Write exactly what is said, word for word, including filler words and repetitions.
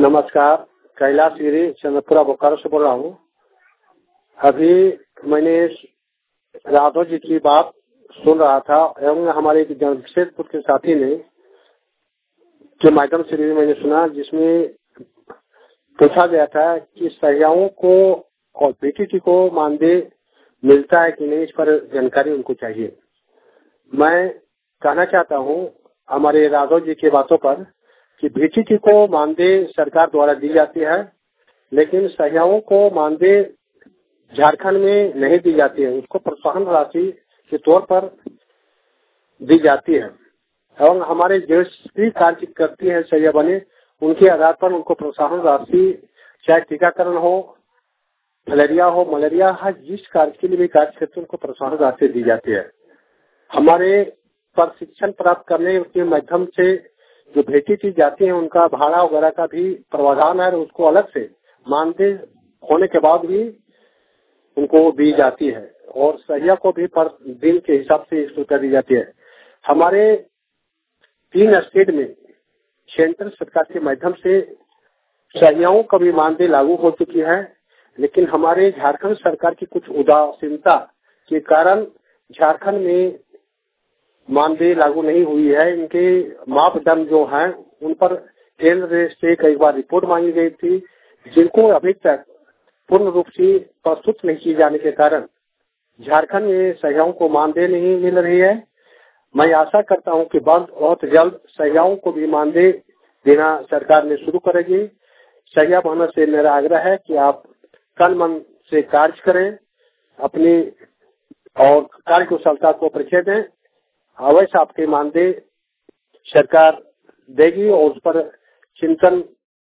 नमस्कार, कैलाश गिरी चंद्रपुरा बोकारो से बोल रहा हूँ। अभी मैंने राघव जी की बात सुन रहा था एवं हमारे जमशेदपुर के साथी ने के माध्यम से भी मैंने सुना, जिसमें पूछा गया था कि सहियाओं को और बीटीटी को मानदेय मिलता है कि नहीं, इस पर जानकारी उनको चाहिए। मैं कहना चाहता हूँ हमारे राघव जी की बातों पर कि बीटीटी को मानदेय सरकार द्वारा दी जाती है, लेकिन सहियाओं को मानदेय झारखंड में नहीं दी जाती है। उसको प्रोत्साहन राशि के तौर पर दी जाती है एवं हमारे जो भी कार्य करती है सहिया बने, उनके आधार पर उनको प्रोत्साहन राशि, चाहे टीकाकरण हो, फलेरिया हो, मलेरिया हो, जिस कार्य के लिए भी कार्य करते हैं उनको प्रोत्साहन राशि दी जाती है। हमारे प्रशिक्षण प्राप्त करने के माध्यम से जो भेटी की जाती है उनका भाड़ा वगैरह का भी प्रावधान है, उसको अलग से मानदेय होने के बाद भी उनको दी जाती है और सहिया को भी पर दिन के हिसाब से एक रुपया दी जाती है। हमारे तीन स्टेट में सेंट्रल सरकार के माध्यम से सहियाओं का भी मानदेय लागू हो चुकी है, लेकिन हमारे झारखंड सरकार की कुछ उदासीनता के कारण झारखंड में मानदेय लागू नहीं हुई है। इनके मापदंड जो हैं उन पर केंद्र से कई बार रिपोर्ट मांगी गई थी, जिनको अभी तक पूर्ण रूप से प्रस्तुत नहीं किए जाने के कारण झारखंड में सहियाओं को मानदेय नहीं मिल रही है। मैं आशा करता हूं कि बहुत जल्द सहियाओं को भी मानदेय देना सरकार ने शुरू करेगी। सहिया बहनों से मेरा आग्रह है कि आप तन मन से कार्य करें, अपनी और कार्य कुशलता को परिचय दें। अवश्य आपके मानदेय सरकार देगी और उस पर चिंतन